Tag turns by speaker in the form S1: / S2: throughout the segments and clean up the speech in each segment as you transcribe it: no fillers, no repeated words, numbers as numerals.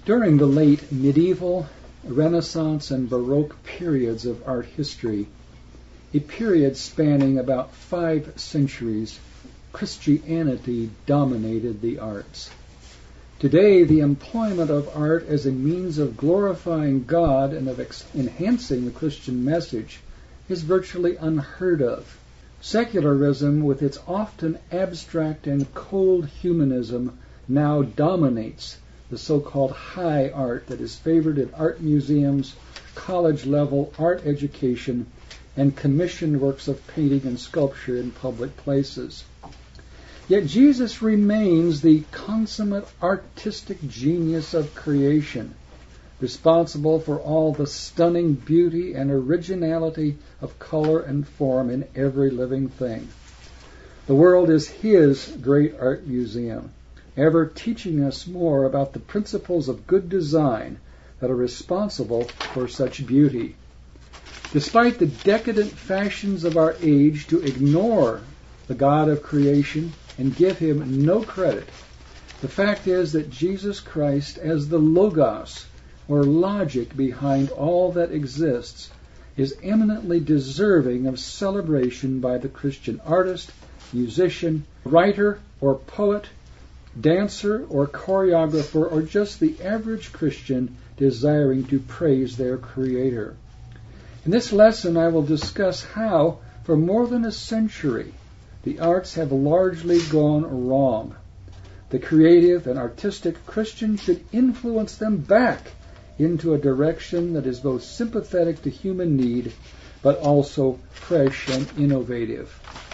S1: During the late medieval, Renaissance, and Baroque periods of art history, a period spanning about 5 centuries, Christianity dominated the arts. Today, the employment of art as a means of glorifying God and of enhancing the Christian message is virtually unheard of. Secularism, with its often abstract and cold humanism, now dominates the so-called high art that is favored at art museums, college-level art education, and commissioned works of painting and sculpture in public places. Yet Jesus remains the consummate artistic genius of creation, responsible for all the stunning beauty and originality of color and form in every living thing. The world is His great art museum, ever teaching us more about the principles of good design that are responsible for such beauty. Despite the decadent fashions of our age to ignore the God of creation and give Him no credit, the fact is that Jesus Christ, as the Logos, or logic behind all that exists, is eminently deserving of celebration by the Christian artist, musician, writer, or poet, dancer, or choreographer, or just the average Christian desiring to praise their Creator. In this lesson, I will discuss how, for more than a century, the arts have largely gone wrong. The creative and artistic Christian should influence them back into a direction that is both sympathetic to human need, but also fresh and innovative.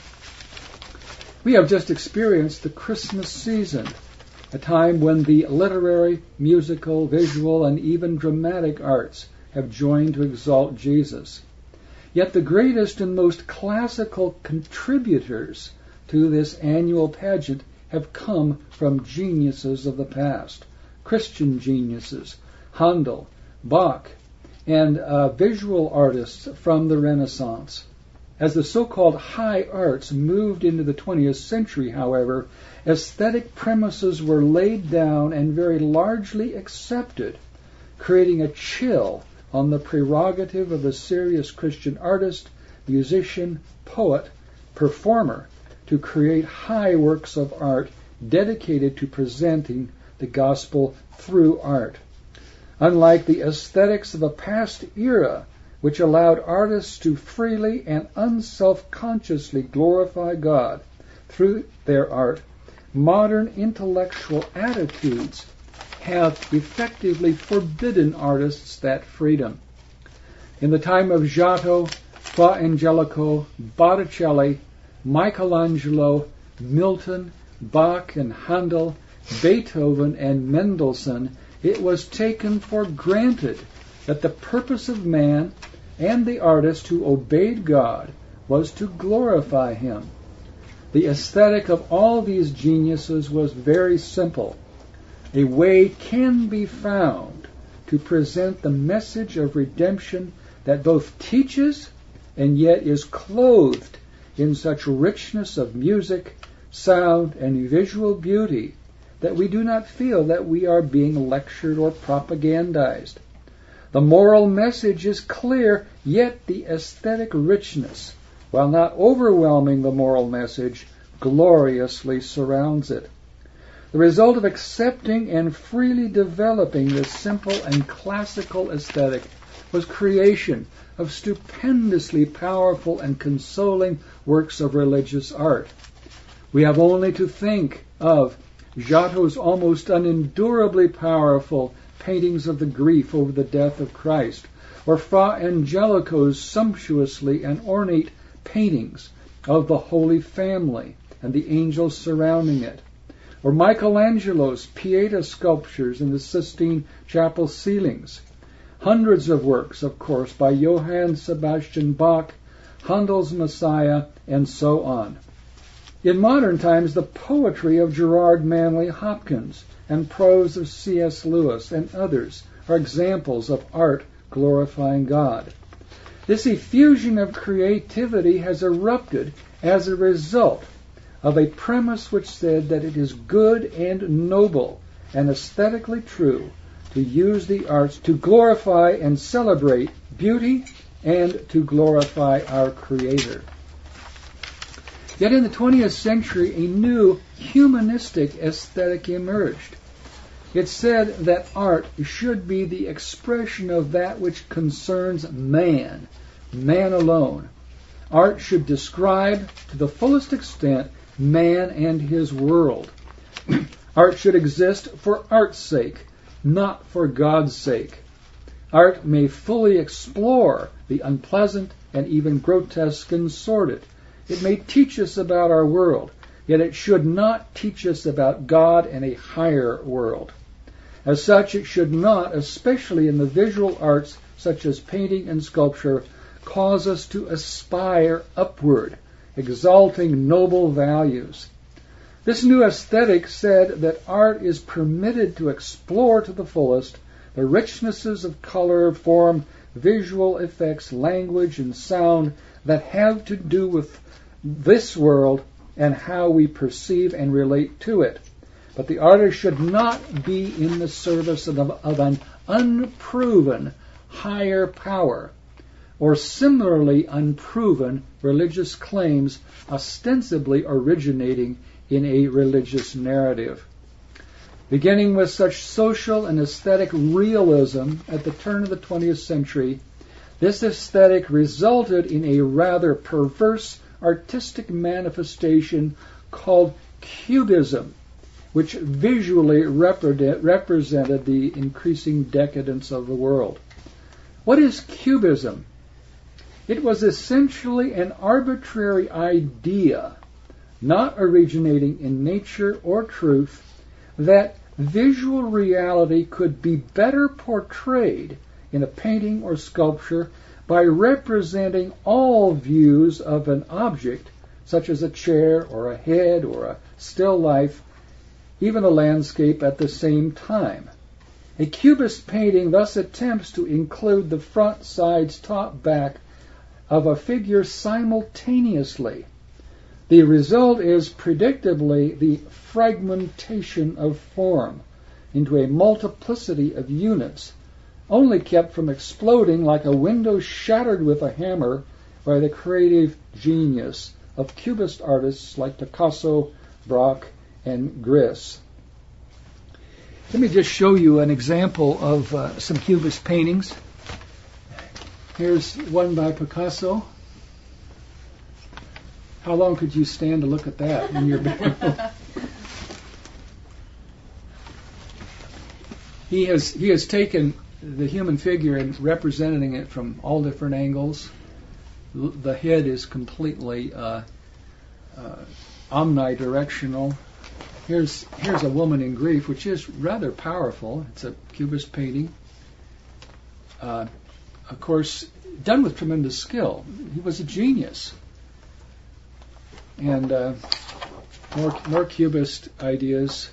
S1: We have just experienced the Christmas season, a time when the literary, musical, visual, and even dramatic arts have joined to exalt Jesus. Yet the greatest and most classical contributors to this annual pageant have come from geniuses of the past, Christian geniuses, Handel, Bach, and visual artists from the Renaissance. As the so-called high arts moved into the 20th century, however, aesthetic premises were laid down and very largely accepted, creating a chill on the prerogative of the serious Christian artist, musician, poet, performer to create high works of art dedicated to presenting the gospel through art. Unlike the aesthetics of a past era, which allowed artists to freely and unself-consciously glorify God through their art, modern intellectual attitudes have effectively forbidden artists that freedom. In the time of Giotto, Fra Angelico, Botticelli, Michelangelo, Milton, Bach and Handel, Beethoven and Mendelssohn, it was taken for granted that the purpose of man and the artist who obeyed God was to glorify Him. The aesthetic of all these geniuses was very simple. A way can be found to present the message of redemption that both teaches and yet is clothed in such richness of music, sound, and visual beauty that we do not feel that we are being lectured or propagandized. The moral message is clear, yet the aesthetic richness, while not overwhelming the moral message, gloriously surrounds it. The result of accepting and freely developing this simple and classical aesthetic was creation of stupendously powerful and consoling works of religious art. We have only to think of Giotto's almost unendurably powerful paintings of the grief over the death of Christ, or Fra Angelico's sumptuously and ornate paintings of the Holy Family and the angels surrounding it, or Michelangelo's Pieta sculptures in the Sistine Chapel ceilings. Hundreds of works, of course, by Johann Sebastian Bach, Handel's Messiah, and so on. In modern times, the poetry of Gerard Manley Hopkins and prose of C.S. Lewis and others are examples of art glorifying God. This effusion of creativity has erupted as a result of a premise which said that it is good and noble and aesthetically true to use the arts to glorify and celebrate beauty and to glorify our Creator. Yet in the 20th century, a new humanistic aesthetic emerged. It said that art should be the expression of that which concerns man alone. Art should describe to the fullest extent man and his world. Art should exist for art's sake, not for God's sake. Art may fully explore the unpleasant and even grotesque and sordid. It may teach us about our world, yet it should not teach us about God and a higher world. As such, it should not, especially in the visual arts such as painting and sculpture, cause us to aspire upward, exalting noble values. This new aesthetic said that art is permitted to explore to the fullest the richnesses of color, form, visual effects, language, and sound that have to do with this world and how we perceive and relate to it. But the artist should not be in the service of an unproven higher power or similarly unproven religious claims ostensibly originating in a religious narrative. Beginning with such social and aesthetic realism at the turn of the 20th century, this aesthetic resulted in a rather perverse artistic manifestation called Cubism, which visually represented the increasing decadence of the world. What is Cubism? It was essentially an arbitrary idea, not originating in nature or truth, that visual reality could be better portrayed in a painting or sculpture by representing all views of an object, such as a chair or a head or a still life, even a landscape at the same time. A Cubist painting thus attempts to include the front, sides, top, back of a figure simultaneously. The result is predictably the fragmentation of form into a multiplicity of units, only kept from exploding like a window shattered with a hammer by the creative genius of Cubist artists like Picasso, Braque, and Gris. Let me just show you an example of some Cubist paintings. Here's one by Picasso. How long could you stand to look at that in your bedroom? He has taken the human figure and representing it from all different angles. The head is completely omnidirectional. Here's a woman in grief, which is rather powerful. It's a Cubist painting. Of course, done with tremendous skill. He was a genius. And more Cubist ideas.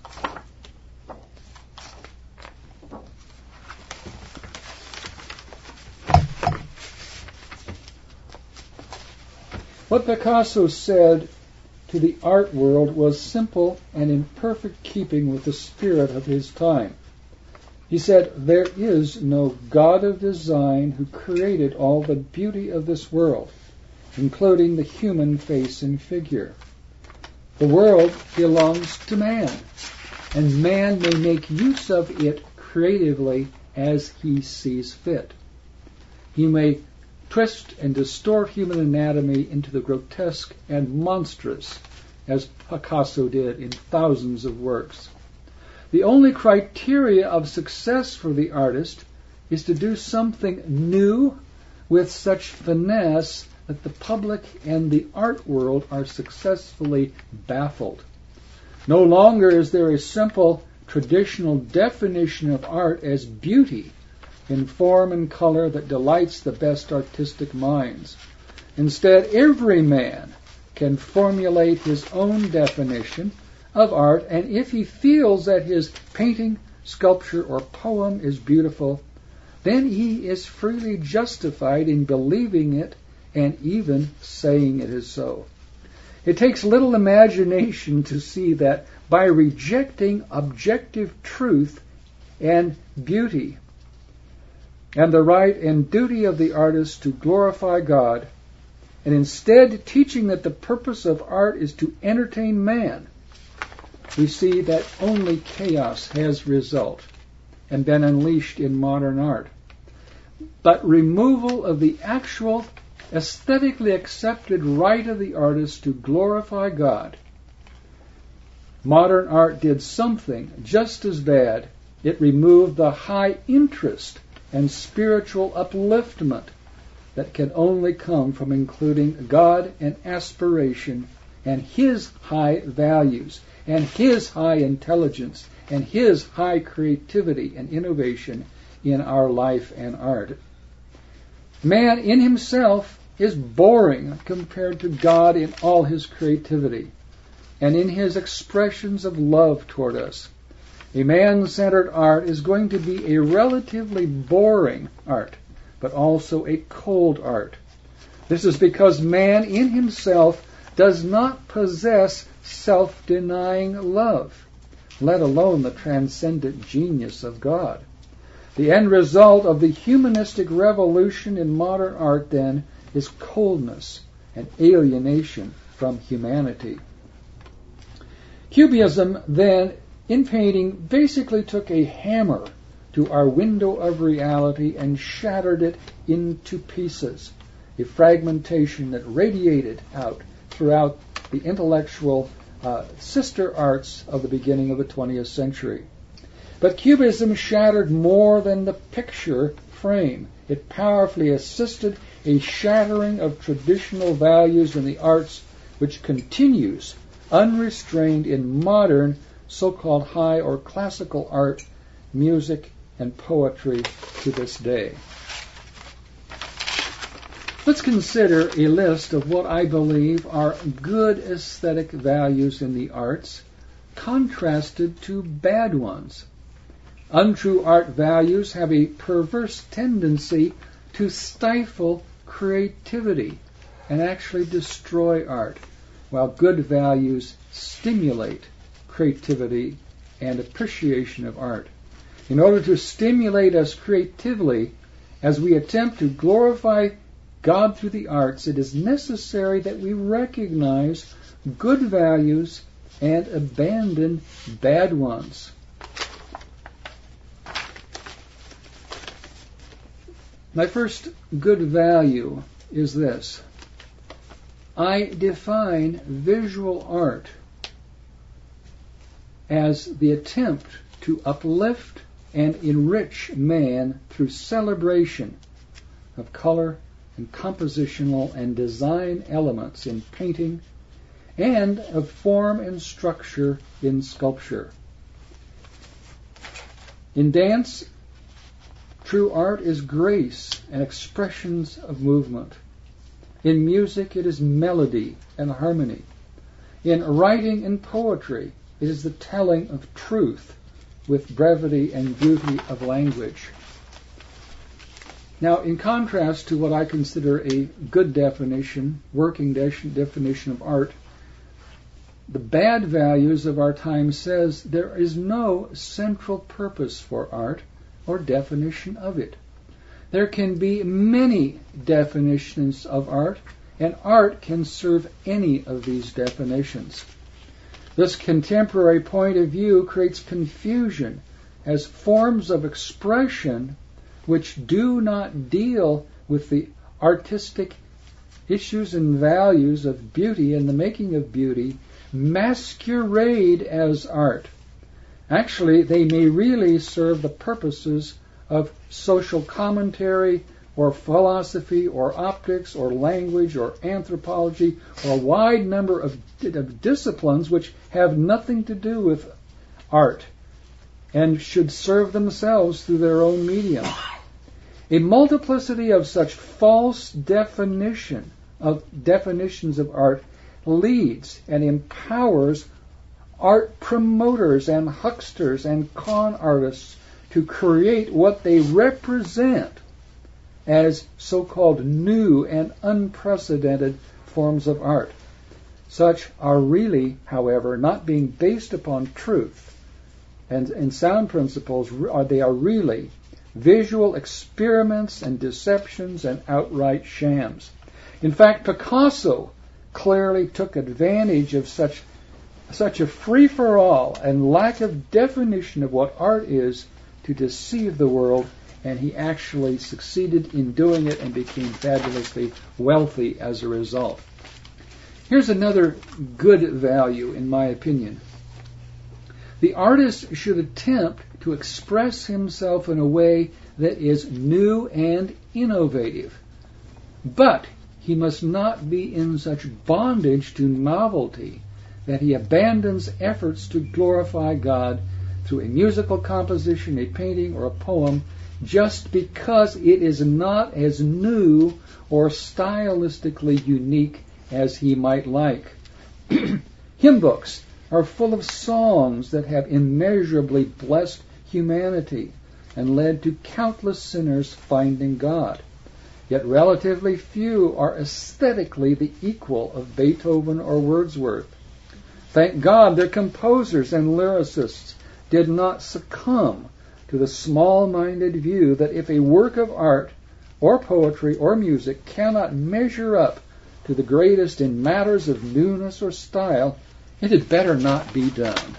S1: What Picasso said to the art world was simple and in perfect keeping with the spirit of his time. He said, "There is no God of design who created all the beauty of this world, including the human face and figure. The world belongs to man, and man may make use of it creatively as he sees fit. He may twist and distort human anatomy into the grotesque and monstrous, as Picasso did in thousands of works. The only criteria of success for the artist is to do something new with such finesse that the public and the art world are successfully baffled. No longer is there a simple traditional definition of art as beauty in form and color that delights the best artistic minds. Instead, every man can formulate his own definition of art, and if he feels that his painting, sculpture, or poem is beautiful, then he is freely justified in believing it and even saying it is so. It takes little imagination to see that by rejecting objective truth and beauty, and the right and duty of the artist to glorify God, and instead teaching that the purpose of art is to entertain man, we see that only chaos has result and been unleashed in modern art. But removal of the actual aesthetically accepted right of the artist to glorify God. Modern art did something just as bad. It removed the high interest and spiritual upliftment that can only come from including God and aspiration and His high values and His high intelligence and His high creativity and innovation in our life and art. Man in himself is boring compared to God in all His creativity and in His expressions of love toward us. A man-centered art is going to be a relatively boring art, but also a cold art. This is because man in himself does not possess self-denying love, let alone the transcendent genius of God. The end result of the humanistic revolution in modern art, then, is coldness and alienation from humanity. Cubism, then, in painting, basically took a hammer to our window of reality and shattered it into pieces, a fragmentation that radiated out throughout the intellectual sister arts of the beginning of the 20th century. But Cubism shattered more than the picture frame. It powerfully assisted a shattering of traditional values in the arts, which continues unrestrained in modern so-called high or classical art, music, and poetry to this day. Let's consider a list of what I believe are good aesthetic values in the arts, contrasted to bad ones. Untrue art values have a perverse tendency to stifle creativity and actually destroy art, while good values stimulate creativity and appreciation of art. In order to stimulate us creatively as we attempt to glorify God through the arts, it is necessary that we recognize good values and abandon bad ones. My first good value is this. I define visual art as the attempt to uplift and enrich man through celebration of color and compositional and design elements in painting and of form and structure in sculpture. In dance, true art is grace and expressions of movement. In music, it is melody and harmony. In writing and poetry, it is the telling of truth with brevity and beauty of language. Now, in contrast to what I consider a good definition, working definition of art, the bad values of our time says there is no central purpose for art or definition of it. There can be many definitions of art, and art can serve any of these definitions. This contemporary point of view creates confusion as forms of expression which do not deal with the artistic issues and values of beauty and the making of beauty masquerade as art. Actually, they may really serve the purposes of social commentary or philosophy or optics or language or anthropology or a wide number of disciplines which have nothing to do with art and should serve themselves through their own medium. A multiplicity of such false definitions of art leads and empowers art promoters and hucksters and con artists to create what they represent as so-called new and unprecedented forms of art. Such are really, however, not being based upon truth and sound principles, they are really visual experiments and deceptions and outright shams. In fact, Picasso clearly took advantage of such a free-for-all and lack of definition of what art is to deceive the world, and he actually succeeded in doing it and became fabulously wealthy as a result. Here's another good value, in my opinion. The artist should attempt to express himself in a way that is new and innovative, but he must not be in such bondage to novelty that he abandons efforts to glorify God through a musical composition, a painting, or a poem just because it is not as new or stylistically unique as he might like. Hymn books are full of songs that have immeasurably blessed humanity and led to countless sinners finding God. Yet relatively few are aesthetically the equal of Beethoven or Wordsworth. Thank God their composers and lyricists did not succumb to the small-minded view that if a work of art or poetry or music cannot measure up to the greatest in matters of newness or style, it had better not be done.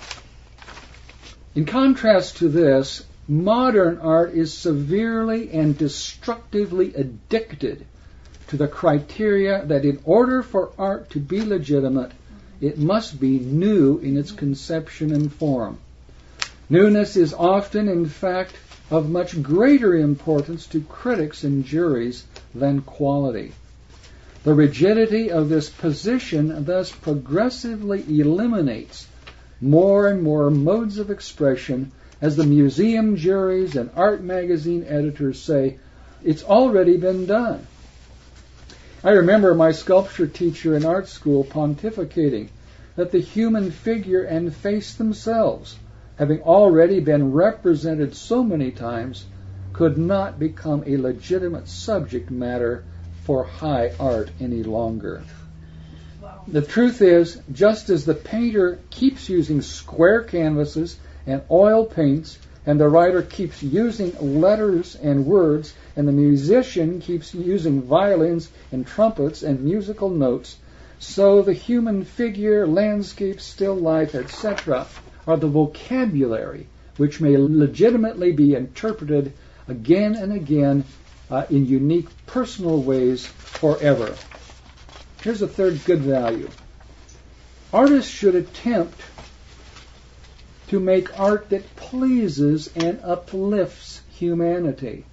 S1: In contrast to this, modern art is severely and destructively addicted to the criteria that in order for art to be legitimate, it must be new in its conception and form. Newness is often, in fact, of much greater importance to critics and juries than quality. The rigidity of this position thus progressively eliminates more and more modes of expression as the museum juries and art magazine editors say, it's already been done. I remember my sculpture teacher in art school pontificating that the human figure and face themselves, having already been represented so many times, could not become a legitimate subject matter for high art any longer. Wow. The truth is, just as the painter keeps using square canvases and oil paints, and the writer keeps using letters and words, and the musician keeps using violins and trumpets and musical notes, so the human figure, landscape, still life, etc., are the vocabulary which may legitimately be interpreted again and again in unique personal ways forever. Here's a third good value. Artists should attempt to make art that pleases and uplifts humanity.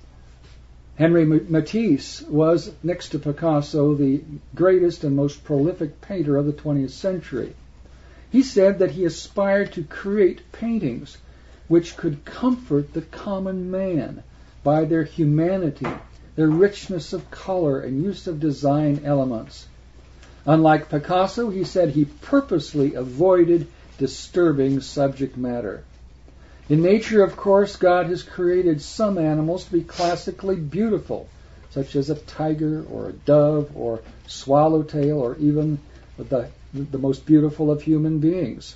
S1: Henri Matisse was, next to Picasso, the greatest and most prolific painter of the 20th century. He said that he aspired to create paintings which could comfort the common man by their humanity, their richness of color and use of design elements. Unlike Picasso, he said he purposely avoided disturbing subject matter. In nature, of course, God has created some animals to be classically beautiful, such as a tiger or a dove or swallowtail or even the most beautiful of human beings.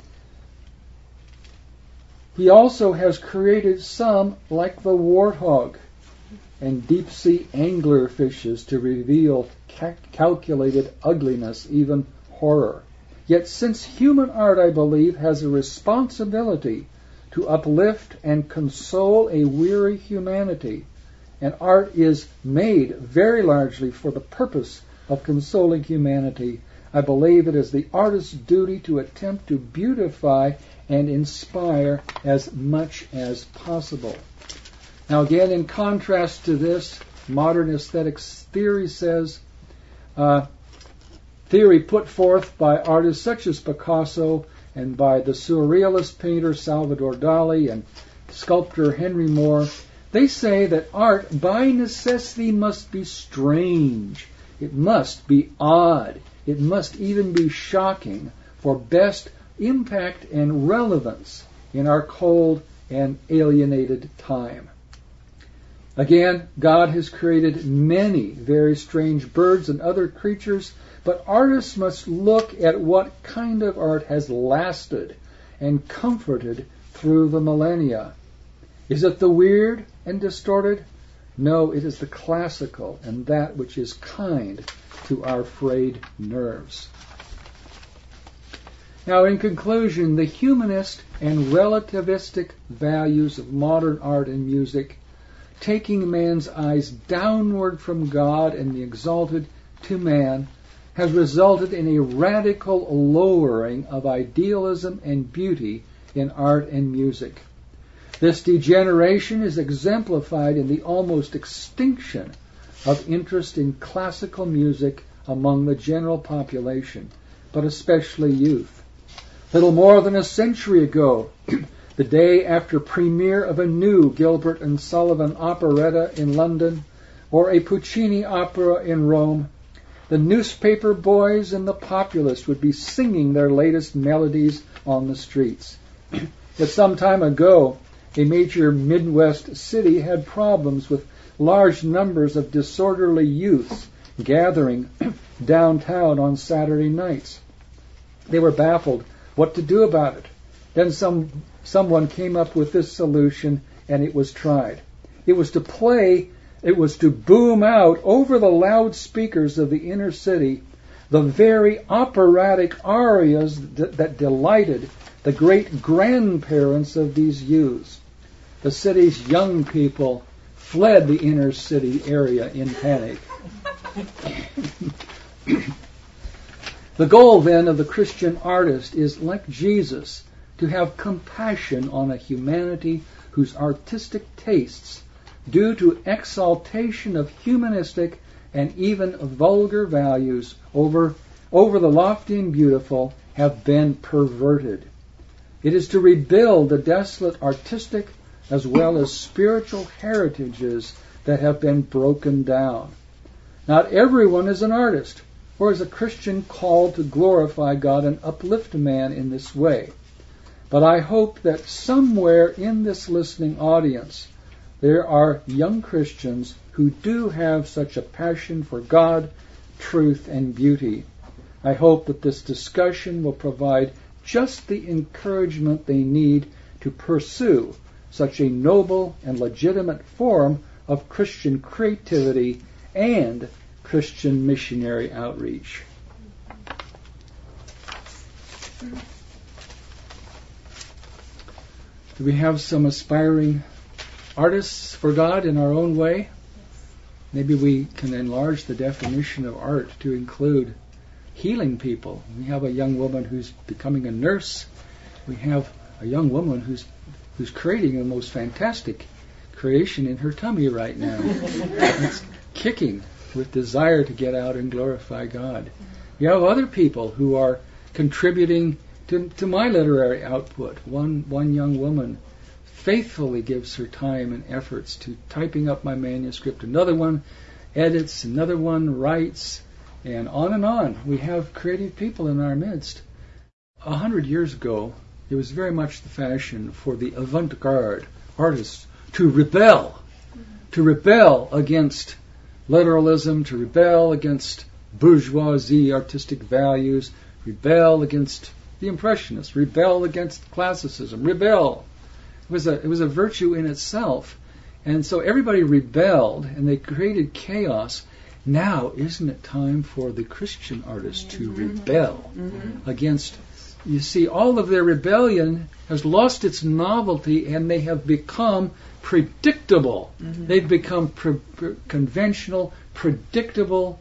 S1: He also has created some, like the warthog and deep-sea angler fishes, to reveal calculated ugliness, even horror. Yet since human art, I believe, has a responsibility to uplift and console a weary humanity, and art is made very largely for the purpose of consoling humanity, I believe it is the artist's duty to attempt to beautify and inspire as much as possible. Now again, in contrast to this, modern aesthetics theory says, theory put forth by artists such as Picasso and by the surrealist painter Salvador Dali and sculptor Henry Moore, they say that art by necessity must be strange. It must be odd. It must even be shocking for best impact and relevance in our cold and alienated time. Again, God has created many very strange birds and other creatures, but artists must look at what kind of art has lasted and comforted through the millennia. Is it the weird and distorted? No, it is the classical and that which is kind to our frayed nerves. Now, in conclusion, the humanist and relativistic values of modern art and music, taking man's eyes downward from God and the exalted to man, has resulted in a radical lowering of idealism and beauty in art and music. This degeneration is exemplified in the almost extinction of interest in classical music among the general population, but especially youth. Little more than a century ago, the day after premiere of a new Gilbert and Sullivan operetta in London or a Puccini opera in Rome, the newspaper boys and the populace would be singing their latest melodies on the streets. But some time ago, a major Midwest city had problems with large numbers of disorderly youths gathering downtown on Saturday nights. They were baffled what to do about it. Then someone came up with this solution, and it was tried. It was to boom out over the loudspeakers of the inner city the very operatic arias that delighted the great-grandparents of these youths. The city's young people fled the inner city area in panic. The goal, then, of the Christian artist is, like Jesus, to have compassion on a humanity whose artistic tastes, due to exaltation of humanistic and even vulgar values over the lofty and beautiful, have been perverted. It is to rebuild the desolate artistic as well as spiritual heritages that have been broken down. Not everyone is an artist, or is a Christian called to glorify God and uplift man in this way. But I hope that somewhere in this listening audience there are young Christians who do have such a passion for God, truth, and beauty. I hope that this discussion will provide just the encouragement they need to pursue such a noble and legitimate form of Christian creativity and Christian missionary outreach. Do we have some aspiring artists for God in our own way? Maybe we can enlarge the definition of art to include healing people. We have a young woman who's becoming a nurse. We have a young woman who's creating the most fantastic creation in her tummy right now. It's kicking with desire to get out and glorify God. You have other people who are contributing to my literary output. One young woman faithfully gives her time and efforts to typing up my manuscript. Another one edits, another one writes, and on and on. We have creative people in our midst. 100 years ago, it was very much the fashion for the avant-garde artists to rebel against literalism, to rebel against bourgeoisie artistic values, rebel against the Impressionists, rebel against classicism, rebel. It was a virtue in itself. And so everybody rebelled, and they created chaos. Now, isn't it time for the Christian artists to rebel against? You see, all of their rebellion has lost its novelty, and they have become predictable. They've become conventional, predictable,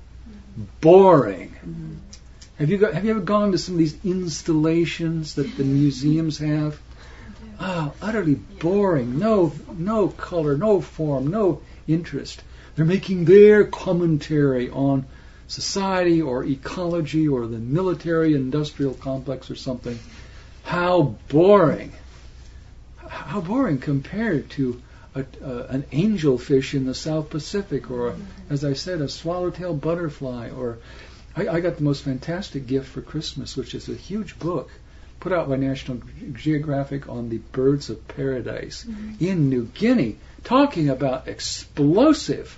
S1: boring. Have you ever gone to some of these installations that the museums have? Oh, utterly boring. No color, no form, no interest. They're making their commentary on society or ecology or the military-industrial complex or something. How boring. How boring compared to an angelfish in the South Pacific, or, as I said, a swallowtail butterfly. Or I got the most fantastic gift for Christmas, which is a huge book put out by National Geographic on the birds of paradise in New Guinea, talking about explosive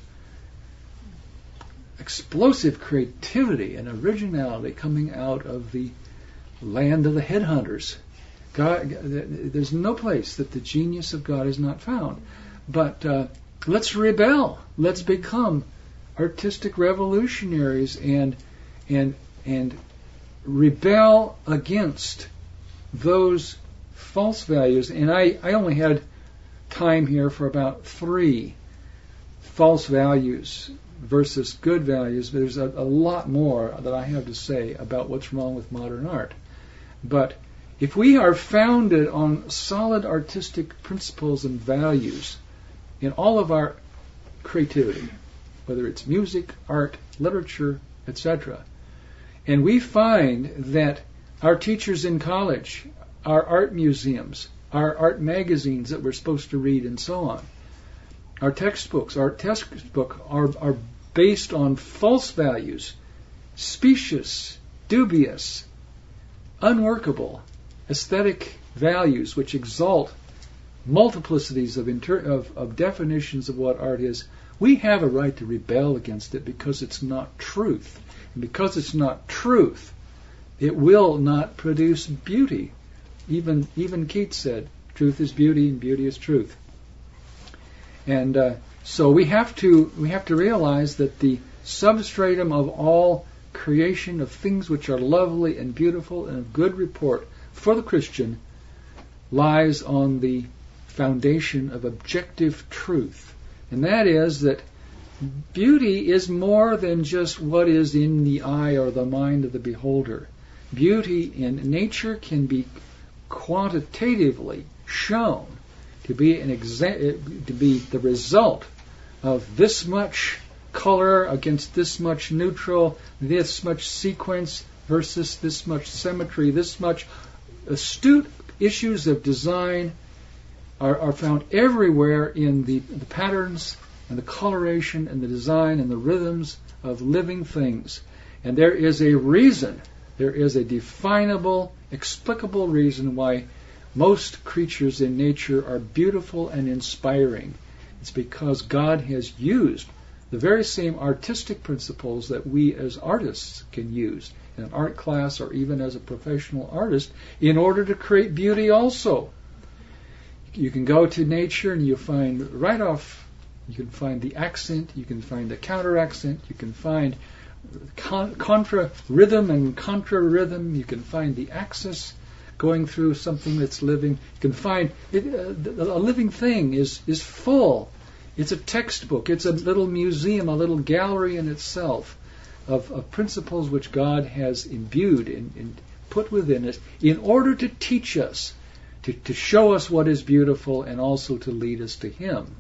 S1: creativity and originality coming out of the land of the headhunters. God, there's no place that the genius of God is not found. But let's rebel. Let's become artistic revolutionaries and rebel against those false values. And I only had time here for about 3 false values versus good values. There's a lot more that I have to say about what's wrong with modern art. But if we are founded on solid artistic principles and values in all of our creativity, whether it's music, art, literature, etc., and we find that our teachers in college, our art museums, our art magazines that we're supposed to read and so on, our textbooks are based on false values, specious, dubious, unworkable, aesthetic values which exalt multiplicities of definitions of what art is. We have a right to rebel against it because it's not truth. And because it's not truth, it will not produce beauty. Even Keats said, truth is beauty and beauty is truth. And so we have to realize that the substratum of all creation of things which are lovely and beautiful and of good report for the Christian lies on the foundation of objective truth. And that is that beauty is more than just what is in the eye or the mind of the beholder. Beauty in nature can be quantitatively shown to be the result of this much color against this much neutral, this much sequence versus this much symmetry, this much astute issues of design are found everywhere in the patterns and the coloration and the design and the rhythms of living things. And there is a reason, there is a definable, explicable reason why most creatures in nature are beautiful and inspiring. It's because God has used the very same artistic principles that we as artists can use in an art class or even as a professional artist in order to create beauty also. You can go to nature and you find right off, you can find the accent, you can find the counter accent, you can find contra rhythm and contra rhythm, you can find the axis going through something that's living. You can find a living thing is full. It's a textbook. It's a little museum, a little gallery in itself of principles which God has imbued and put within us in order to teach us, to show us what is beautiful and also to lead us to Him.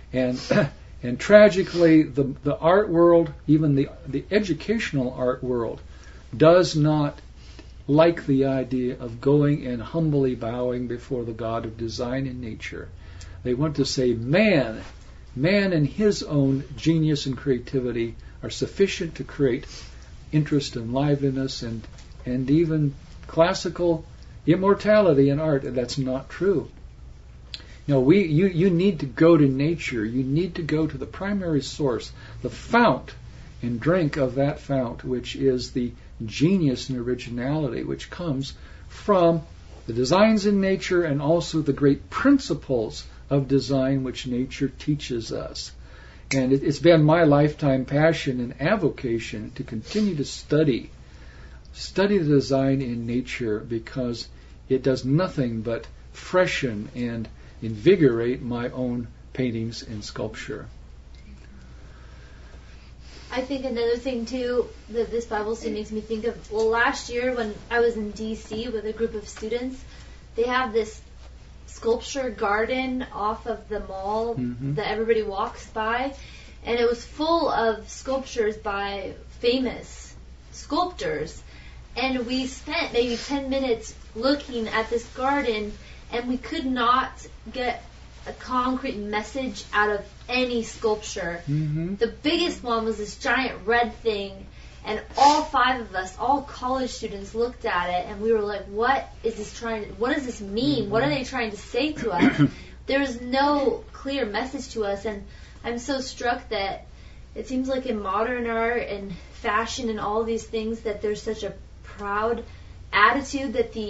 S1: And tragically, the art world, even the educational art world, does not like the idea of going and humbly bowing before the God of design and nature. They want to say man and his own genius and creativity are sufficient to create interest and liveliness and even classical immortality in art. And that's not true. No, you need to go to nature. You need to go to the primary source, the fount, and drink of that fount, which is the genius and originality which comes from the designs in nature and also the great principles of design which nature teaches us. And it's been my lifetime passion and avocation to continue to study the design in nature, because it does nothing but freshen and invigorate my own paintings and sculpture.
S2: I think another thing too that this Bible study makes me think of, well, last year when I was in DC with a group of students, they have this sculpture garden off of the mall that everybody walks by, and it was full of sculptures by famous sculptors, and we spent maybe 10 minutes looking at this garden, and we could not get a concrete message out of any sculpture. The biggest one was this giant red thing, and all 5 of us, all college students, looked at it, and we were like, what does this mean? What are they trying to say to us? There was no clear message to us, and I'm so struck that it seems like in modern art and fashion and all these things that there's such a proud attitude that the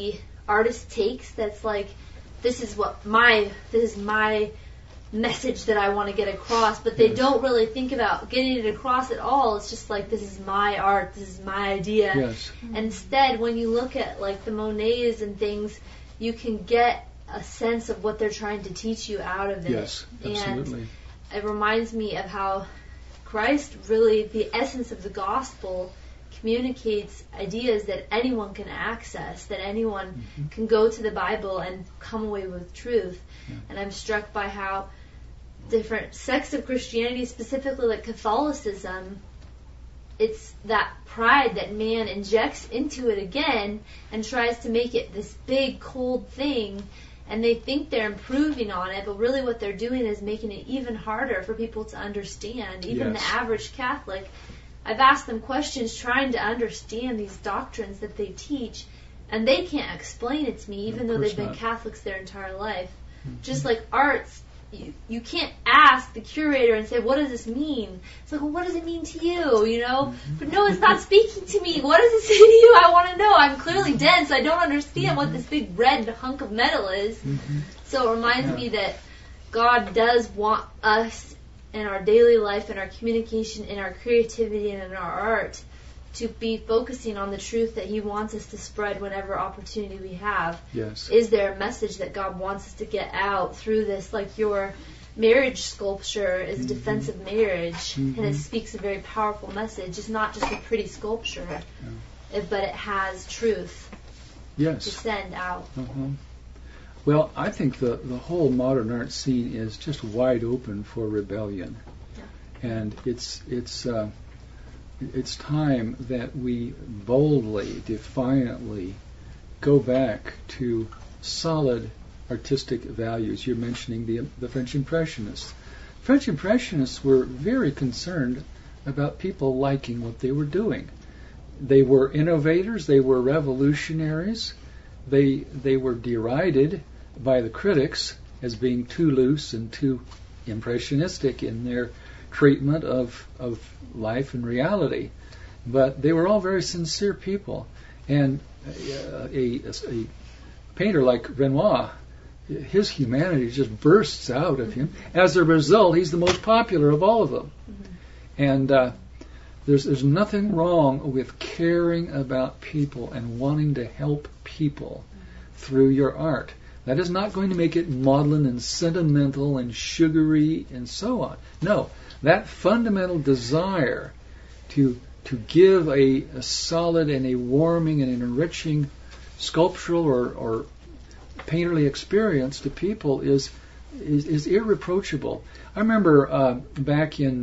S2: artist takes that's like, this is my message that I want to get across, but they don't really think about getting it across at all. It's just like, this is my art, this is my idea.
S1: Yes.
S2: And instead, when you look at like the Monets and things, you can get a sense of what they're trying to teach you out of it.
S1: Yes, absolutely.
S2: And it reminds me of how Christ, really, the essence of the gospel, communicates ideas that anyone can access, that anyone can go to the Bible and come away with truth. Yeah. And I'm struck by how different sects of Christianity, specifically like Catholicism, it's that pride that man injects into it again and tries to make it this big, cold thing, and they think they're improving on it, but really what they're doing is making it even harder for people to understand. Even the average Catholic, I've asked them questions trying to understand these doctrines that they teach, and they can't explain it to me, even though they've been Catholics their entire life. Just like arts, you can't ask the curator and say, what does this mean? It's like, well, what does it mean to you, you know? But no, it's not speaking to me. What does it say to you? I want to know. I'm clearly dense. I don't understand what this big red hunk of metal is. So it reminds me that God does want us in our daily life, in our communication, in our creativity, and in our art to be focusing on the truth that He wants us to spread whenever opportunity we have.
S1: Yes.
S2: Is there a message that God wants us to get out through this? Like your marriage sculpture is a defense of marriage, and it speaks a very powerful message. It's not just a pretty sculpture, but it has truth to send out.
S1: Well, I think the whole modern art scene is just wide open for rebellion. And it's time that we boldly, defiantly go back to solid artistic values. You're mentioning the French Impressionists. French Impressionists were very concerned about people liking what they were doing. They were innovators. They were revolutionaries. They were derided by the critics as being too loose and too impressionistic in their treatment of life and reality. But they were all very sincere people. And a painter like Renoir, his humanity just bursts out of him. As a result, he's the most popular of all of them. And there's nothing wrong with caring about people and wanting to help people through your art. That is not going to make it maudlin and sentimental and sugary and so on. No, that fundamental desire to give a solid and a warming and an enriching sculptural or painterly experience to people is irreproachable. I remember back in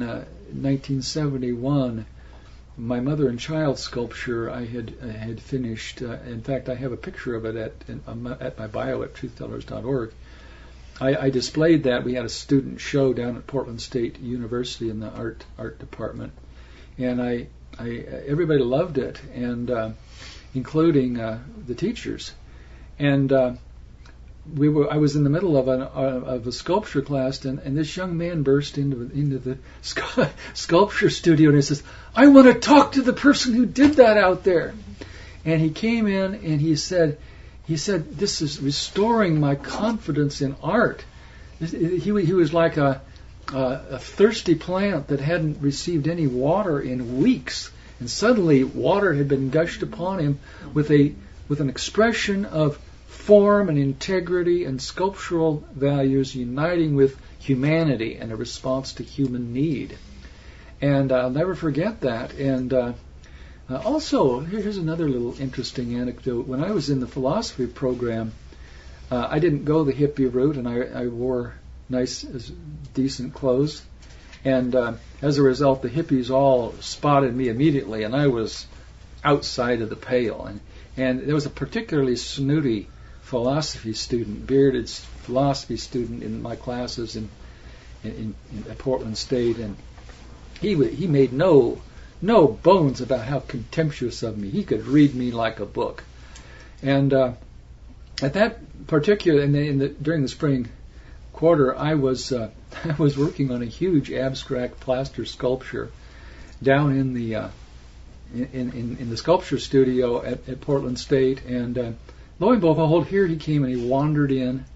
S1: 1971, my mother and child sculpture I had finished. In fact, I have a picture of it at my bio at truthtellers.org. I displayed that. We had a student show down at Portland State University in the art department, and everybody loved it, and including the teachers. And I was in the middle of a sculpture class, and this young man burst into the sculpture studio, and he says, "I want to talk to the person who did that out there." And he came in and he said, "This is restoring my confidence in art." He was like a thirsty plant that hadn't received any water in weeks, and suddenly water had been gushed upon him with an expression of form and integrity and sculptural values uniting with humanity and a response to human need. And I'll never forget that. And also, here's another little interesting anecdote. When I was in the philosophy program, I didn't go the hippie route, and I wore nice, decent clothes. And as a result, the hippies all spotted me immediately, and I was outside of the pale. And there was a particularly snooty philosophy student, bearded philosophy student in my classes at Portland State, and he made no bones about how contemptuous of me. He could read me like a book. And at that particular, during the spring quarter, I was working on a huge abstract plaster sculpture down in the sculpture studio at Portland State, and lo and behold, here he came and he wandered in,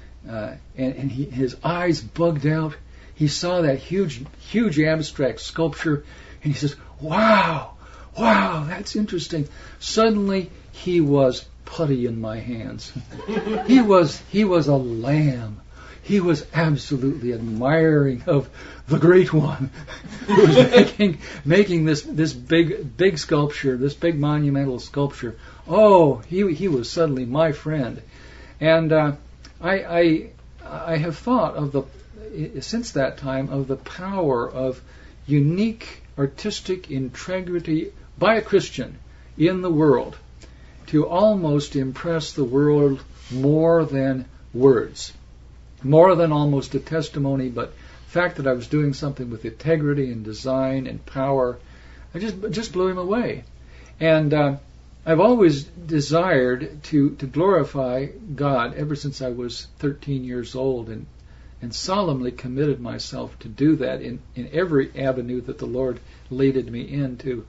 S1: and his eyes bugged out. He saw that huge abstract sculpture, and he says, wow, that's interesting. Suddenly, he was putty in my hands. He was a lamb. He was absolutely admiring of the Great One, who was making this big sculpture, this big monumental sculpture. Oh, he was suddenly my friend, and I have thought since that time of the power of unique artistic integrity by a Christian in the world to almost impress the world more than words, more than almost a testimony, but the fact that I was doing something with integrity and design and power, I just blew him away. And I've always desired to glorify God ever since I was 13 years old, and solemnly committed myself to do that in every avenue that the Lord led me into.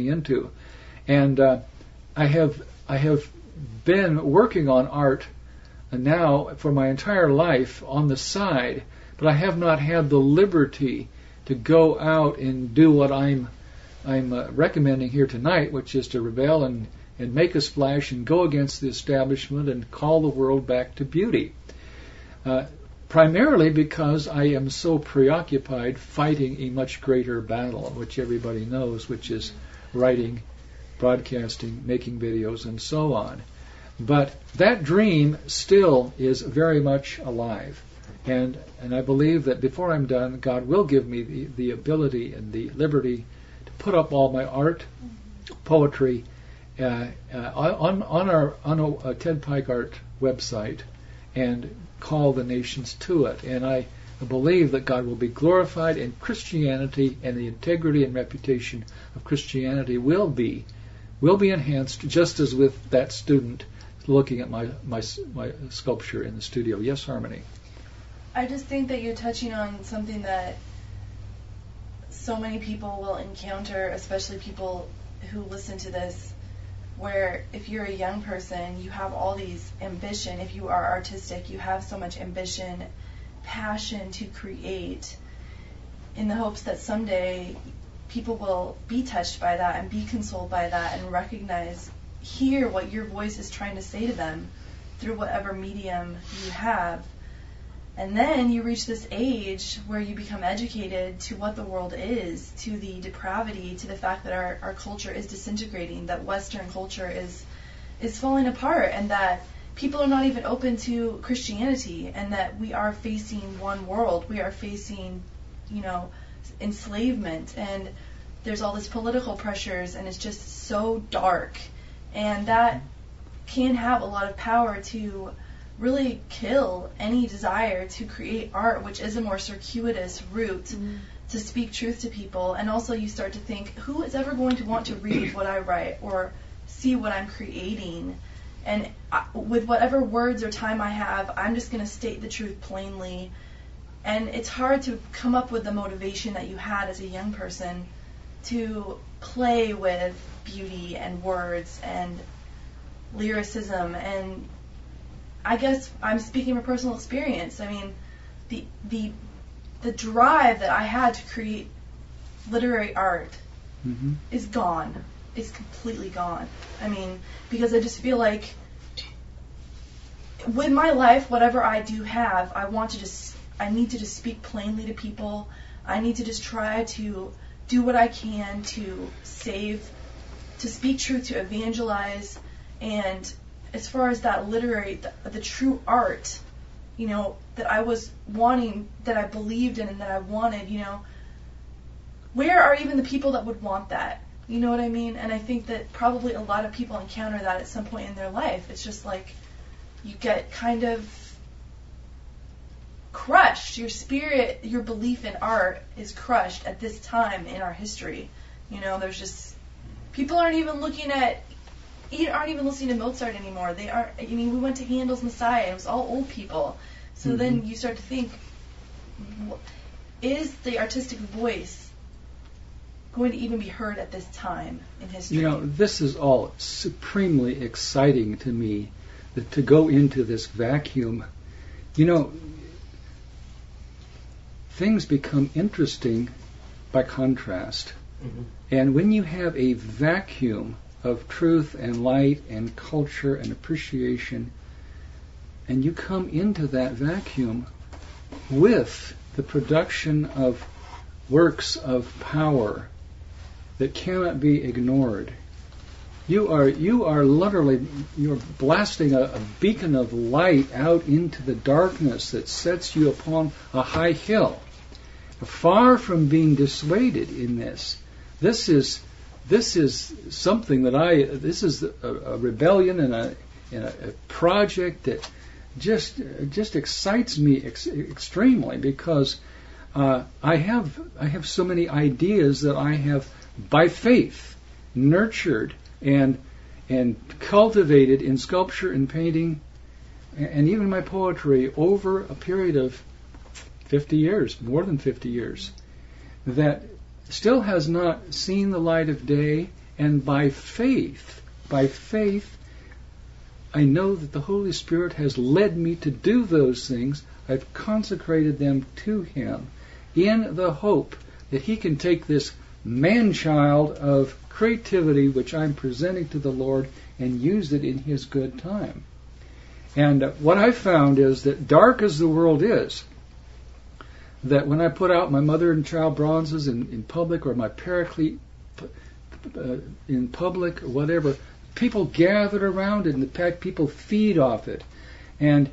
S1: And I have been working on art now for my entire life on the side, but I have not had the liberty to go out and do what I'm recommending here tonight, which is to rebel and make a splash and go against the establishment and call the world back to beauty. Primarily because I am so preoccupied fighting a much greater battle, which everybody knows, which is writing, broadcasting, making videos, and so on. But that dream still is very much alive. And I believe that before I'm done, God will give me the ability and the liberty to put up all my art, poetry, on a Ted Pike Art website, and call the nations to it. And I believe that God will be glorified, and Christianity and the integrity and reputation of Christianity will be enhanced, just as with that student looking at my sculpture in the studio. Yes, Harmony?
S3: I just think that you're touching on something that so many people will encounter, especially people who listen to this, where if you're a young person, you have all these ambition. If you are artistic, you have so much ambition, passion to create, in the hopes that someday people will be touched by that and be consoled by that and hear what your voice is trying to say to them through whatever medium you have. And then you reach this age where you become educated to what the world is, to the depravity, to the fact that our culture is disintegrating, that Western culture is falling apart, and that people are not even open to Christianity, and that we are facing one world. We are facing, enslavement, and there's all this political pressures, and it's just so dark. And that can have a lot of power to really kill any desire to create art, which is a more circuitous route to speak truth to people. And also you start to think, who is ever going to want to read what I write or see what I'm creating? And with whatever words or time I have, I'm just going to state the truth plainly. And it's hard to come up with the motivation that you had as a young person to play with beauty and words and lyricism. And I guess I'm speaking from personal experience. I mean, the drive that I had to create literary art is gone. It's completely gone. I mean, because I just feel like with my life, whatever I do have, I need to just speak plainly to people. I need to just try to do what I can to save, to speak truth, to evangelize. And as far as that literary, the true art, that I was wanting, that I believed in and that I wanted, where are even the people that would want that? You know what I mean? And I think that probably a lot of people encounter that at some point in their life. It's just like you get kind of crushed. Your spirit, your belief in art is crushed at this time in our history. There's just, people aren't even listening to Mozart anymore. They are. We went to Handel's Messiah. It was all old people. So then you start to think, is the artistic voice going to even be heard at this time in history?
S1: This is all supremely exciting to me, to go into this vacuum. You know, things become interesting by contrast.
S4: Mm-hmm.
S1: And when you have a vacuum of truth and light and culture and appreciation, and you come into that vacuum with the production of works of power that cannot be ignored, you are literally, you're blasting a beacon of light out into the darkness that sets you upon a high hill. Far from being dissuaded in this. This is something that this is a rebellion and a project that just excites me extremely, because I have so many ideas that I have by faith nurtured and cultivated in sculpture and painting and even my poetry over a period of 50 years, more than 50 years, that still has not seen the light of day. And by faith, I know that the Holy Spirit has led me to do those things. I've consecrated them to Him in the hope that He can take this man-child of creativity which I'm presenting to the Lord and use it in His good time. And what I found is that dark as the world is, that when I put out my mother and child bronzes in public, or my Paraclete in public, or whatever, people gathered around it, and in fact people feed off it, and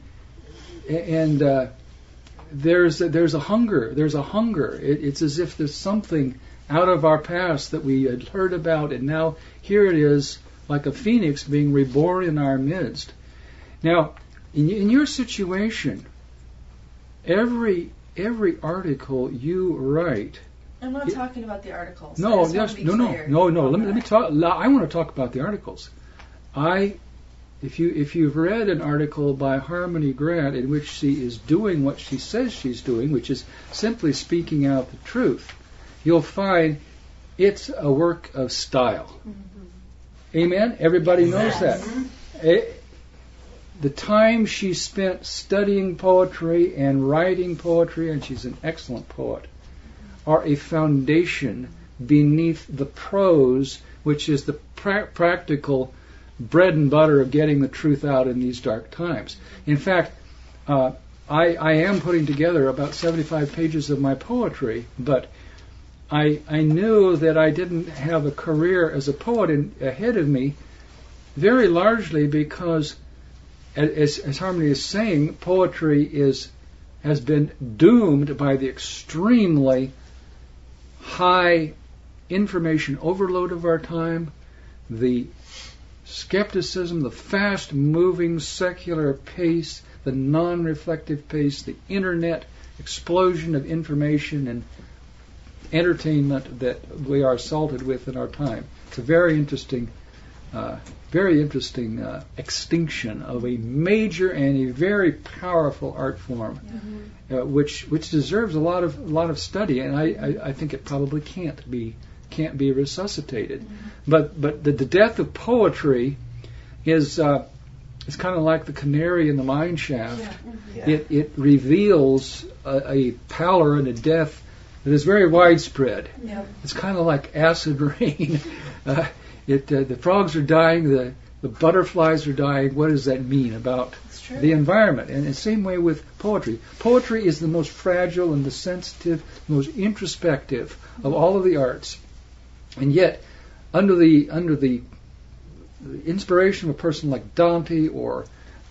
S1: there's a hunger. It's as if there's something out of our past that we had heard about, and now here it is, like a phoenix being reborn in our midst. Now, in your situation, every article you write.
S3: I'm not talking about the articles.
S1: No. Let me talk. I want to talk about the articles. If you've read an article by Harmony Grant in which she is doing what she says she's doing, which is simply speaking out the truth, you'll find it's a work of style. Mm-hmm. Amen? Everybody knows that. The time she spent studying poetry and writing poetry, and she's an excellent poet, are a foundation beneath the prose, which is the practical bread and butter of getting the truth out in these dark times. In fact, I am putting together about 75 pages of my poetry, but I knew that I didn't have a career as a poet ahead of me, very largely because, as Harmony is saying, poetry has been doomed by the extremely high information overload of our time, the skepticism, the fast-moving secular pace, the non-reflective pace, the internet explosion of information and entertainment that we are assaulted with in our time. It's a very interesting extinction of a major and a very powerful art form, mm-hmm. which deserves a lot of study, and I think it probably can't be resuscitated. Mm-hmm. But the death of poetry is kind of like the canary in the mine shaft. Yeah. Mm-hmm. It reveals a pallor and a death that is very widespread. Yeah. It's kind of like acid rain. The frogs are dying, the butterflies are dying. What does that mean about the environment? And the same way with poetry. Poetry is the most fragile and the sensitive, most introspective of all of the arts. And yet, under the inspiration of a person like Dante or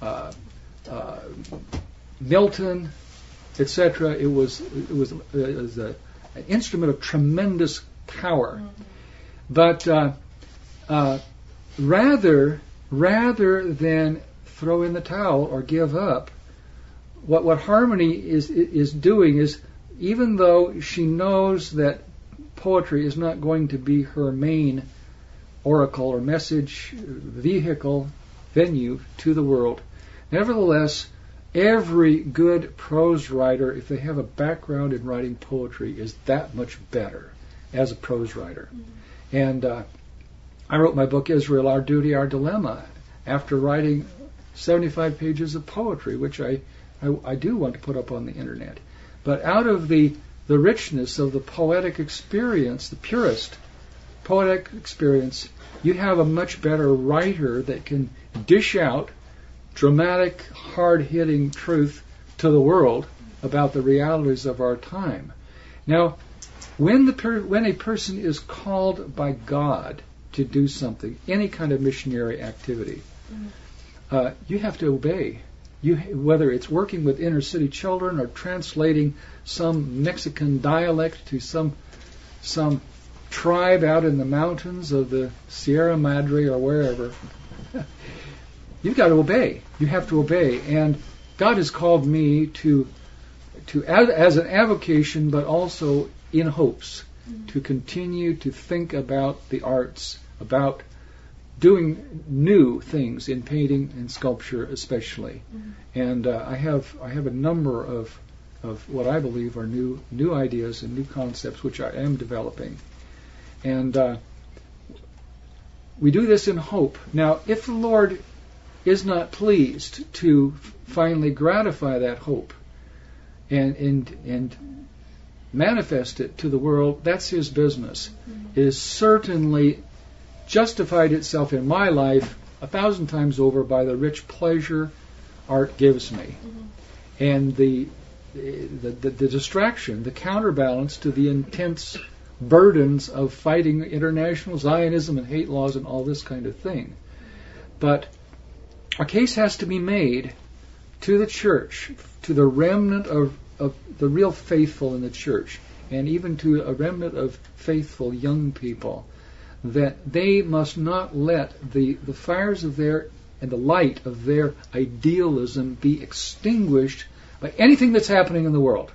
S1: Milton, etc., it was an instrument of tremendous power. Mm-hmm. But rather than throw in the towel or give up, what Harmony is doing is, even though she knows that poetry is not going to be her main oracle or message vehicle venue to the world, nevertheless, every good prose writer, if they have a background in writing poetry, is that much better as a prose writer. Mm-hmm. And I wrote my book, Israel, Our Duty, Our Dilemma, after writing 75 pages of poetry, which I do want to put up on the internet. But out of the richness of the poetic experience, the purest poetic experience, you have a much better writer that can dish out dramatic, hard-hitting truth to the world about the realities of our time. Now, when a person is called by God to do something, any kind of missionary activity, you have to obey. Whether it's working with inner city children or translating some Mexican dialect to some tribe out in the mountains of the Sierra Madre or wherever, you've got to obey. You have to obey. And God has called me to as an avocation, but also in hopes, to continue to think about the arts, about doing new things in painting and sculpture especially. And I have a number of what I believe are new ideas and new concepts which I am developing. And we do this in hope. Now, if the Lord is not pleased to finally gratify that hope and manifest it to the world, that's His business. It has certainly justified itself in my life 1,000 times over by the rich pleasure art gives me, and the distraction, the counterbalance to the intense burdens of fighting international Zionism and hate laws and all this kind of thing. But a case has to be made to the church, to the remnant of the real faithful in the church, and even to a remnant of faithful young people, that they must not let the fires of their and the light of their idealism be extinguished by anything that's happening in the world.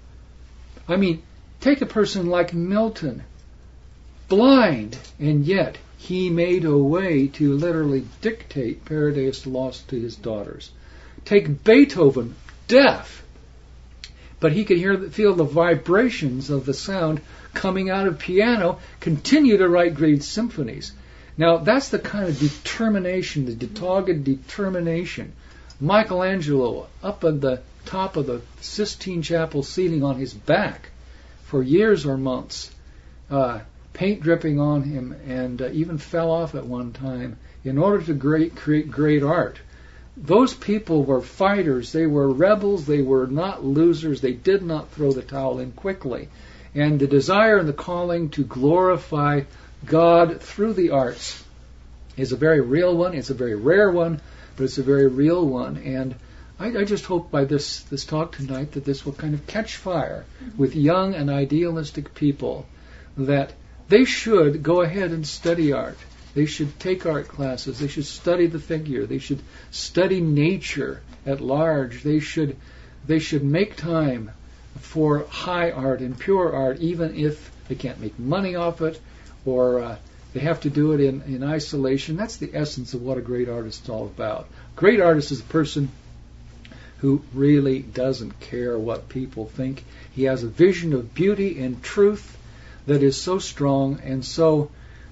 S1: I mean, take a person like Milton, blind, and yet he made a way to literally dictate Paradise Lost to his daughters. Take Beethoven, deaf, but he could feel the vibrations of the sound coming out of piano, continue to write great symphonies. Now, that's the kind of determination, the dogged determination. Michelangelo, up at the top of the Sistine Chapel ceiling on his back for years or months, paint dripping on him, and even fell off at one time in order to create great art. Those people were fighters. They were rebels. They were not losers. They did not throw the towel in quickly. And the desire and the calling to glorify God through the arts is a very real one. It's a very rare one, but it's a very real one. And I just hope by this talk tonight that this will kind of catch fire with young and idealistic people, that they should go ahead and study art. They should take art classes. They should study the figure. They should study nature at large. They should make time for high art and pure art, even if they can't make money off it, or they have to do it in isolation. That's the essence of what a great artist is all about. A great artist is a person who really doesn't care what people think. He has a vision of beauty and truth that is so strong and so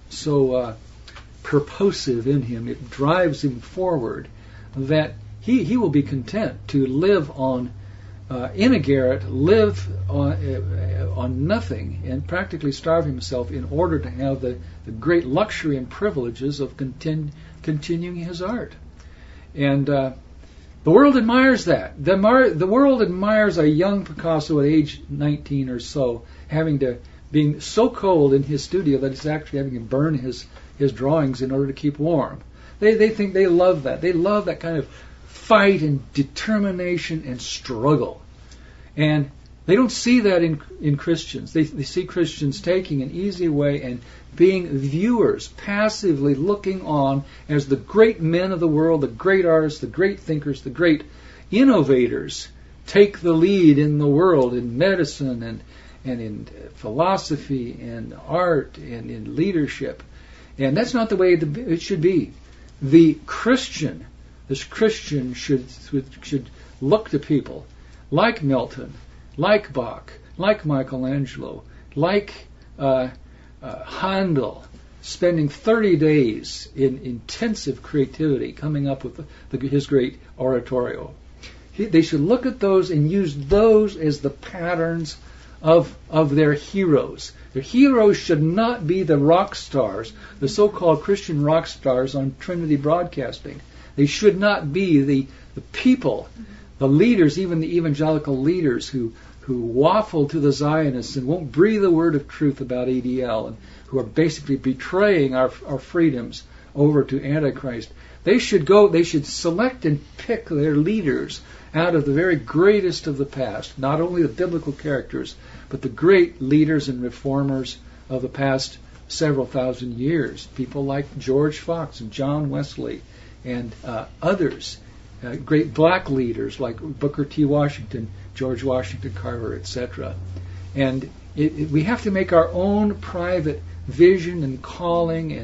S1: purposive in him. It drives him forward that he will be content to live in a garret, live on nothing, and practically starve himself in order to have the great luxury and privileges of continuing his art. And the world admires that. The world admires a young Picasso at age 19 or so, being so cold in his studio that it's actually having to burn his drawings in order to keep warm. They think they love that. They love that kind of fight and determination and struggle. And they don't see that in Christians. They see Christians taking an easy way and being viewers, passively looking on as the great men of the world, the great artists, the great thinkers, the great innovators take the lead in the world, in medicine and in philosophy and art and in leadership. And that's not the way it should be. This Christian should look to people like Milton, like Bach, like Michelangelo, like Handel, spending 30 days in intensive creativity coming up with his great oratorio. They should look at those and use those as the patterns of their heroes. Their heroes should not be the rock stars, the so-called Christian rock stars on Trinity Broadcasting. They should not be the people, the leaders, even the evangelical leaders who waffle to the Zionists and won't breathe a word of truth about ADL, and who are basically betraying our freedoms over to Antichrist. They should select and pick their leaders out of the very greatest of the past, not only the biblical characters, but the great leaders and reformers of the past several thousand years. People like George Fox and John Wesley and others, great black leaders like Booker T. Washington, George Washington Carver, etc. And we have to make our own private vision and calling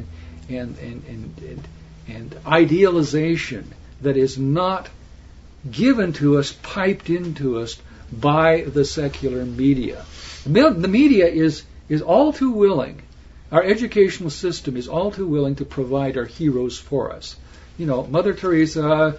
S1: and idealization that is not given to us, piped into us by the secular media. The media is all too willing. Our educational system is all too willing to provide our heroes for us. Mother Teresa,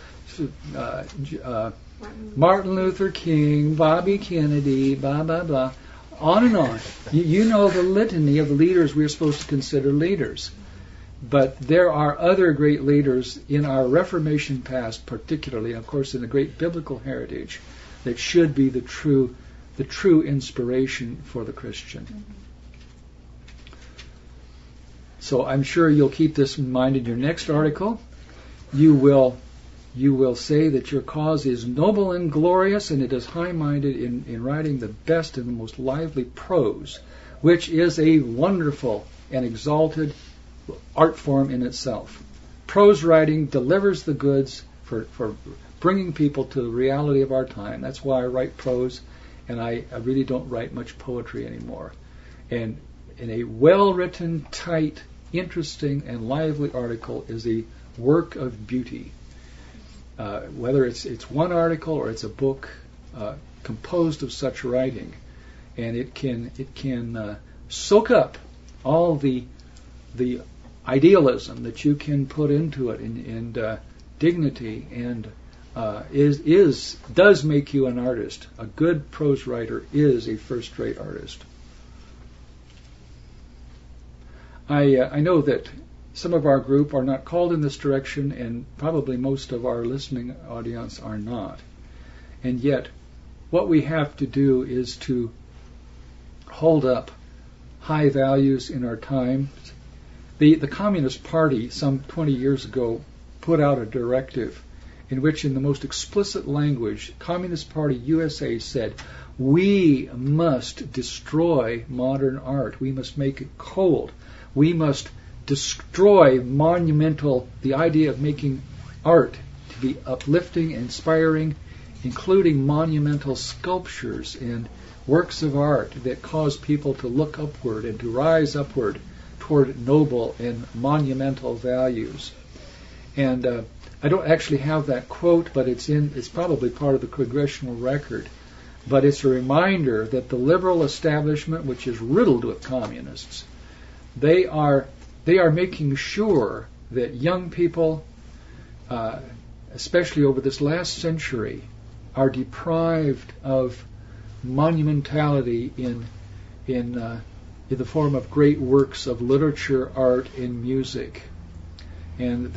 S1: Martin Luther King, Bobby Kennedy, blah, blah, blah, on and on. You know the litany of the leaders we're supposed to consider leaders. But there are other great leaders in our Reformation past, particularly, of course, in the great biblical heritage, that should be the true inspiration for the Christian. So I'm sure you'll keep this in mind in your next article. You will say that your cause is noble and glorious, and it is high-minded in writing the best and the most lively prose, which is a wonderful and exalted art form in itself. Prose writing delivers the goods for bringing people to the reality of our time. That's why I write prose, and I really don't write much poetry anymore. And in a well-written, tight, interesting, and lively article is a work of beauty. Whether it's one article or it's a book composed of such writing, and it can soak up all the idealism that you can put into it, and dignity, and does make you an artist. A good prose writer is a first-rate artist. I know that some of our group are not called in this direction, and probably most of our listening audience are not. And yet, what we have to do is to hold up high values in our time. The Communist Party, some 20 years ago, put out a directive in which, in the most explicit language, Communist Party USA said, we must destroy modern art. We must make it cold. We must destroy the idea of making art to be uplifting, inspiring, including monumental sculptures and works of art that cause people to look upward and to rise upward toward noble and monumental values. And I don't actually have that quote, but it's probably part of the congressional record. But it's a reminder that the liberal establishment, which is riddled with communists, they are making sure that young people, especially over this last century, are deprived of monumentality in the form of great works of literature, art, and music. And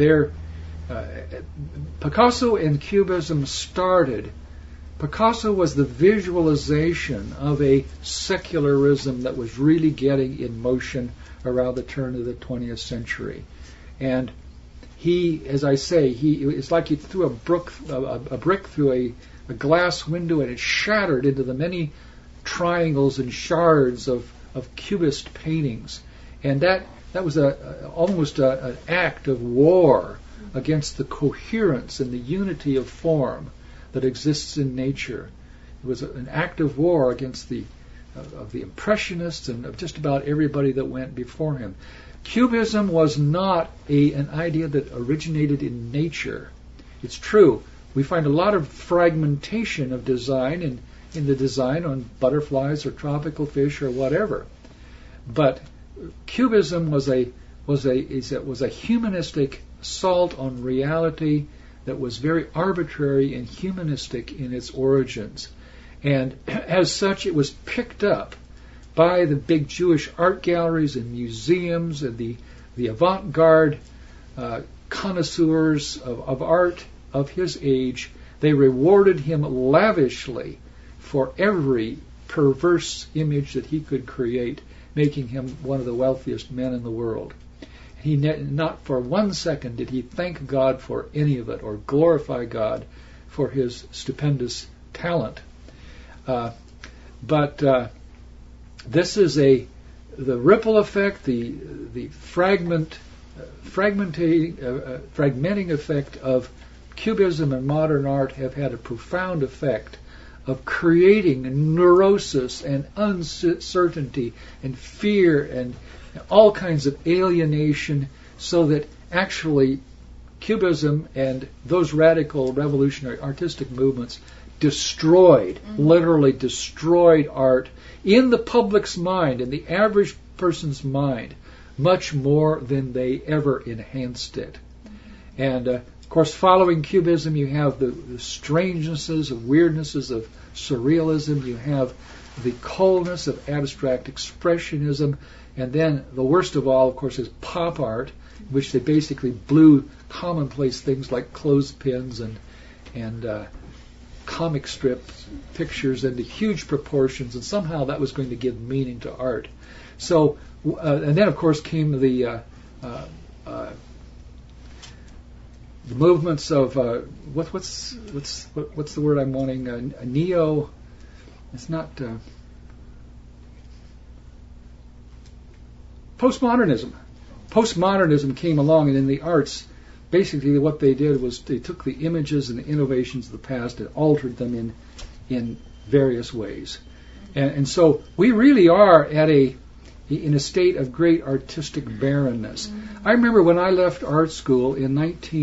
S1: Picasso and Cubism started. Picasso was the visualization of a secularism that was really getting in motion around the turn of the 20th century. And he, as I say, it's like he threw a brick through a glass window, and it shattered into the many triangles and shards of Cubist paintings. And that was almost an act of war against the coherence and the unity of form that exists in nature. It was an act of war against the Impressionists and of just about everybody that went before him. Cubism was not an idea that originated in nature. It's true, we find a lot of fragmentation of design in the design on butterflies or tropical fish or whatever. But Cubism was was a humanistic assault on reality that was very arbitrary and humanistic in its origins. And as such, it was picked up by the big Jewish art galleries and museums and the avant-garde connoisseurs of art of his age. They rewarded him lavishly for every perverse image that he could create, making him one of the wealthiest men in the world. He not for 1 second did he thank God for any of it or glorify God for his stupendous talent. But this is the ripple effect, the fragmenting effect of Cubism and modern art have had a profound effect of creating neurosis and uncertainty and fear and all kinds of alienation, so that actually Cubism and those radical revolutionary artistic movements literally destroyed art in the public's mind, in the average person's mind, much more than they ever enhanced it. And of course, following Cubism, you have the strangenesses, of weirdnesses of surrealism. You have the coldness of abstract expressionism. And then the worst of all, of course, is pop art, in which they basically blew commonplace things like clothespins and comic strip pictures into huge proportions, and somehow that was going to give meaning to art. So, and then of course came the movements of what's the word I'm wanting? Neo. It's not. Postmodernism. Postmodernism came along, and in the arts, basically what they did was they took the images and the innovations of the past and altered them in various ways. And so we really are in a state of great artistic barrenness. I remember when I left art school in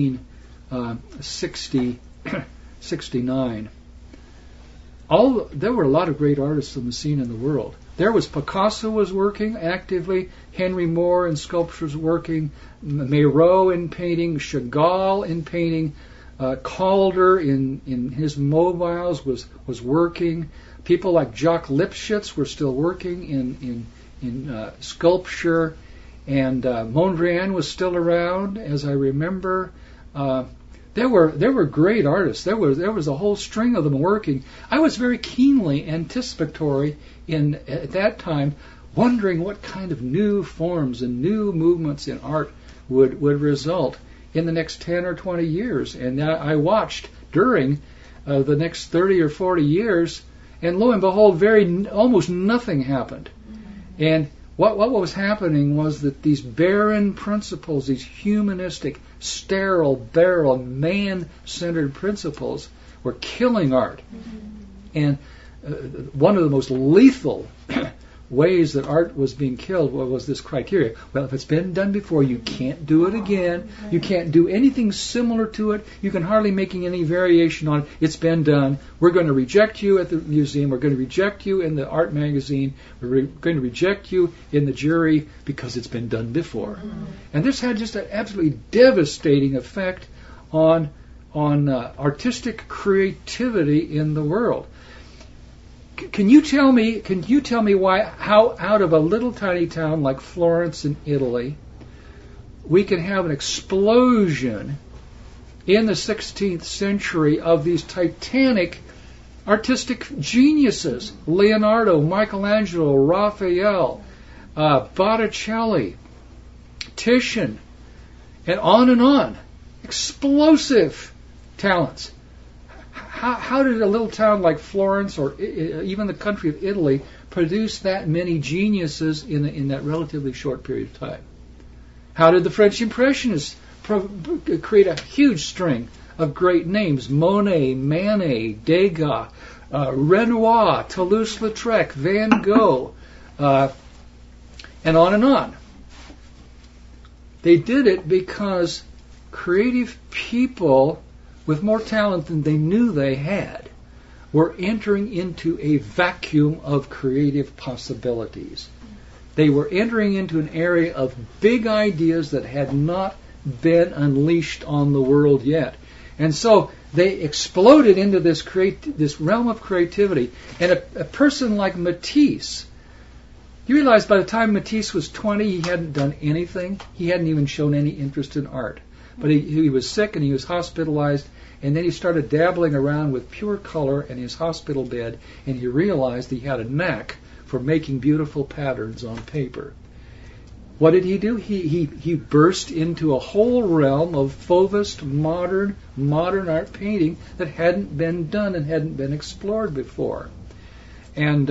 S1: 1969, there were a lot of great artists on the scene in the world. There was Picasso was working actively, Henry Moore in sculptures working, Miro in painting, Chagall in painting, Calder in his mobiles was working. People like Jacques Lipschitz were still working in sculpture, and Mondrian was still around, as I remember. There were great artists. There was a whole string of them working. I was very keenly anticipatory at that time, wondering what kind of new forms and new movements in art would result in the next 10 or 20 years. And I watched during the next 30 or 40 years, and lo and behold, almost nothing happened. And what was happening was that these barren principles, these humanistic, sterile, barren, man-centered principles were killing art. And one of the most lethal ways that art was being killed was this criteria. Well, if it's been done before, you can't do it again. You can't do anything similar to it. You can hardly make any variation on it. It's been done. We're going to reject you at the museum. We're going to reject you in the art magazine. We're going to reject you in the jury because it's been done before. And this had just an absolutely devastating effect on artistic creativity in the world. Can you tell me how out of a little tiny town like Florence in Italy we can have an explosion in the 16th century of these titanic artistic geniuses? Leonardo, Michelangelo, Raphael, Botticelli, Titian, and on. Explosive talents. How did a little town like Florence, or even the country of Italy, produce that many geniuses in that relatively short period of time? How did the French Impressionists create a huge string of great names? Monet, Manet, Degas, Renoir, Toulouse-Lautrec, Van Gogh, and on. They did it because creative people with more talent than they knew they had were entering into a vacuum of creative possibilities. They were entering into an area of big ideas that had not been unleashed on the world yet. And so they exploded into this realm of creativity. And a person like Matisse, you realize by the time Matisse was 20, he hadn't done anything. He hadn't even shown any interest in art. But he was sick and he was hospitalized, and then he started dabbling around with pure color in his hospital bed, and he realized he had a knack for making beautiful patterns on paper. What did he do? He burst into a whole realm of Fauvist modern art painting that hadn't been done and hadn't been explored before. And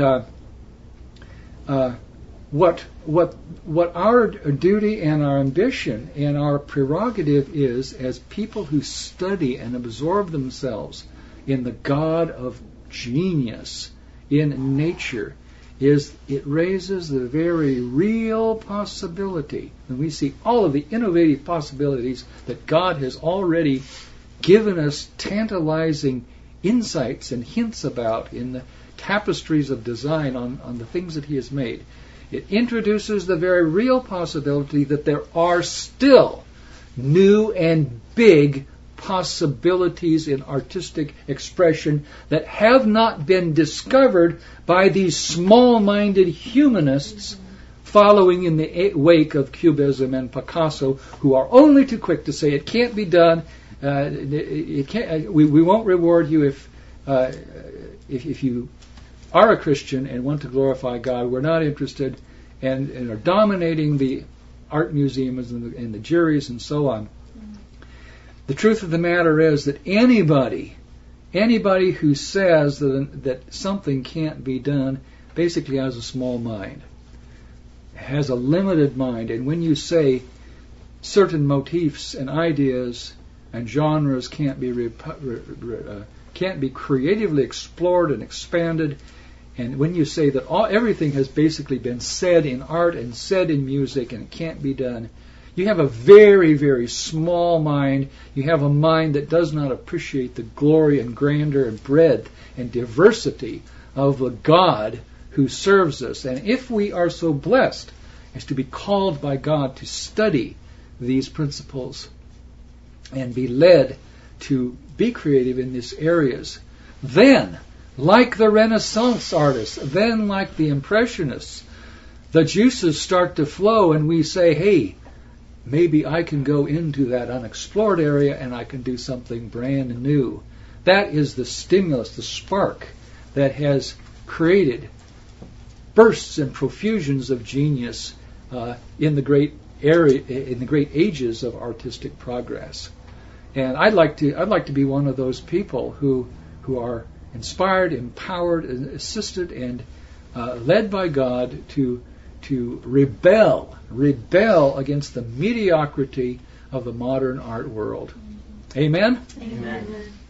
S1: what our duty and our ambition and our prerogative is, as people who study and absorb themselves in the God of genius in nature, is it raises the very real possibility. And we see all of the innovative possibilities that God has already given us tantalizing insights and hints about in the tapestries of design on the things that He has made. It introduces the very real possibility that there are still new and big possibilities in artistic expression that have not been discovered by these small-minded humanists following in the wake of Cubism and Picasso, who are only too quick to say it can't be done. We won't reward you if you are a Christian and want to glorify God. We're not interested, and are dominating the art museums and the juries and so on. The truth of the matter is that anybody who says that something can't be done basically has a small mind, has a limited mind. And when you say certain motifs and ideas and genres can't be creatively explored and expanded, and when you say that everything has basically been said in art and said in music and it can't be done, you have a very, very small mind. You have a mind that does not appreciate the glory and grandeur and breadth and diversity of the God who serves us. And if we are so blessed as to be called by God to study these principles and be led to be creative in these areas, then, like the Renaissance artists, then like the Impressionists, the juices start to flow and we say, hey, maybe I can go into that unexplored area and I can do something brand new. That is the stimulus, the spark that has created bursts and profusions of genius in the great ages of artistic progress. And I'd like to be one of those people who are inspired, empowered, and assisted, and led by God to rebel against the mediocrity of the modern art world. Amen?
S2: Amen.